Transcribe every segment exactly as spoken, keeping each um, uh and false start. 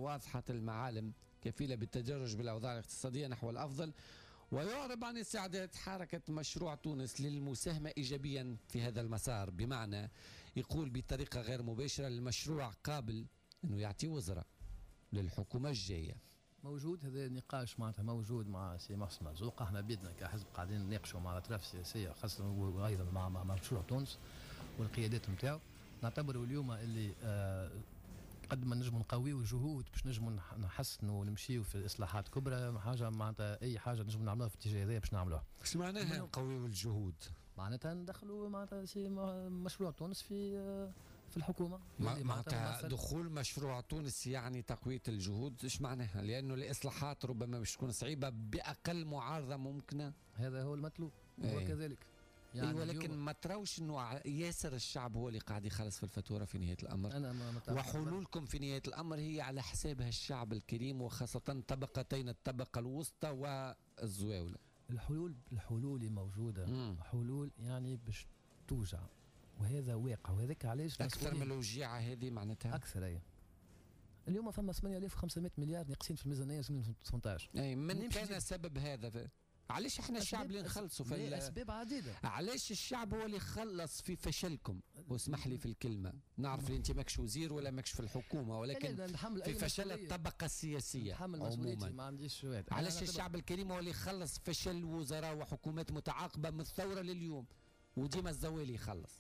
واضحة المعالم كفيلة بالتدرج بالأوضاع الاقتصادية نحو الأفضل، ويعرب عن استعداد حركة مشروع تونس للمساهمة إيجابيا في هذا المسار، بمعنى يقول بطريقة غير مباشرة المشروع قابل أنه يعطي وزراء للحكومة الجاية. موجود هذا النقاش معناتها موجود مع سي محسن مرزوق. احنا بيدنا كحزب قاعدين نناقشوا مع الاطراف السياسيه خاصه وايضا مع مع مشروع تونس والقيادات نتاعو. نعتبروا اليوم اللي آه قد ما نجموا نقويوا جهود باش نجموا نحسنوا ونمشيوا في اصلاحات كبرى، حاجه معناتها اي حاجه نجموا نعملوها في الاتجاه هذا باش نعملوها. ايش معناها نقويوا الجهود؟ معناتها ندخلوا معناتها سي مشروع تونس في آه في الحكومه. معناتها دخول مشروع تونس يعني تقويه الجهود، ايش معناها؟ لانه الاصلاحات ربما مش تكون صعيبه باقل معارضه ممكنه. هذا هو المطلوب وكذلك يعني أيوة، ولكن ما تروش انه ياسر الشعب هو اللي قاعد يخلص في الفاتوره في نهايه الامر. أنا ما وحلولكم في نهايه الامر هي على حساب هالشعب الكريم، وخاصه طبقتين الطبقه الوسطى والزواوله. الحلول الحلول موجوده. مم. حلول يعني باش توجع، وهذا واقع، وهذاك علاش اكثر من الوجيعه هذه معناتها اكثر. اي اليوم فما ثمانية آلاف وخمسمائة مليار ناقصين في الميزانيه ألفين وثمانية عشر. اي من كان سبب هذا؟ علاش احنا الشعب اللي نخلصوا في اسباب عديده؟ علاش الشعب هو اللي خلص في فشلكم؟ واسمح لي في الكلمه، نعرف انت ماكش وزير ولا ماكش في الحكومه، ولكن في فشل الطبقه السياسيه عموما. ما عنديش شويه. علاش الشعب الكريم هو اللي خلص فشل وزراء وحكومات متعاقبه من الثوره لليوم، وديما الزوالي يخلص؟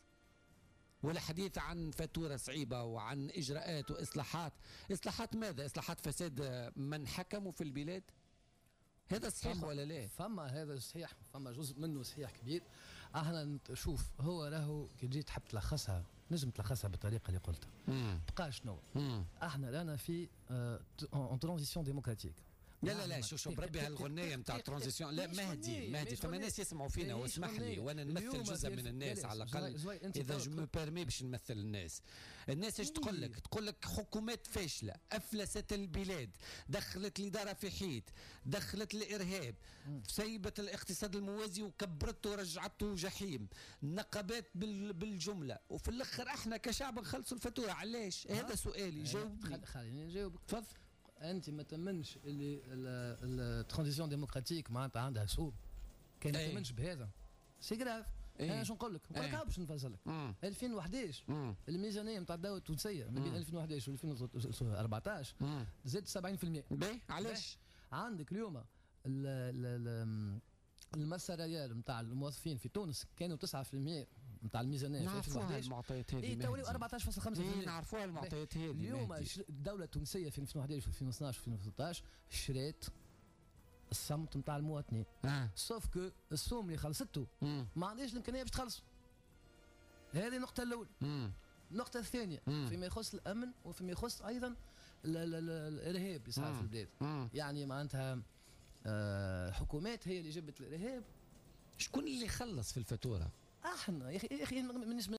والحديث عن فاتورة صعيبة وعن إجراءات وإصلاحات. إصلاحات ماذا؟ إصلاحات فساد من حكموا في البلاد؟ هذا صحيح ولا لا؟ فما هذا صحيح، فما جزء منه صحيح كبير. احنا شوف هو راهو كي تجي تحب تلخصها نجم تلخصها بالطريقة اللي قلتها. بقى شنو؟ احنا رانا في اون ترانزيسيون ديموكراتيك. لا لا لا شوف شوف بربي هالغنية نتاع ترانزيسيون. لا مهدي مهدي فما ناس يسمعوا فينا واسمح لي وانا نمثل جزء من الناس على الاقل اذا جو مو بيرمي باش نمثل الناس. الناس ايش تقول لك؟ تقول لك حكومات فاشلة افلست البلاد، دخلت الادارة في حيط، دخلت الارهاب، سيبت الاقتصاد الموازي وكبرته ورجعته جحيم، نقبات بالجملة، وفي الاخر احنا كشعب نخلصوا الفاتورة. علاش؟ هذا سؤالي، جاوبني. خليني نجاوبك. تفضل. انت ما تمنش اللي الترانزيسيون ديموكراتيك معناتها عندها سوء؟ كان ما تمنش بهذا سي جراف. ايه؟ انا شو نقول لك؟ نقول لك باش نفصل لك. ألفين وأحد عشر مم. الميزانيه نتاع الدوله التونسيه ما بين ألفين وأحد عشر و ألفين وأربعطاش زادت سبعين بالمئة. باهي علاش؟ عندك اليوم المساريال نتاع الموظفين في تونس كانوا تسعة بالمئة نتاع الميزانيه في ألفين وأحد عشر. المعطيات هذه اي تولي أربعطاش فاصلة خمسة بالمئة. اي نعرفوها المعطيات هذه. اليوم الدوله التونسيه في ألفين وأحد عشر و ألفين واثناش و ألفين وثلاثطاش شريت الصمت نتاع المواطنين. آه. سوف كو السوم اللي خلصته ما عندهاش الامكانيه باش تخلص. هذه النقطه الاولى. مم. النقطه الثانيه مم. فيما يخص الامن وفيما يخص ايضا الارهاب يصير في البلاد. مم. يعني معناتها آه حكومات هي اللي جبت الارهاب. شكون اللي خلص في الفاتوره؟ احنا يا اخي يا اخي بالنسبه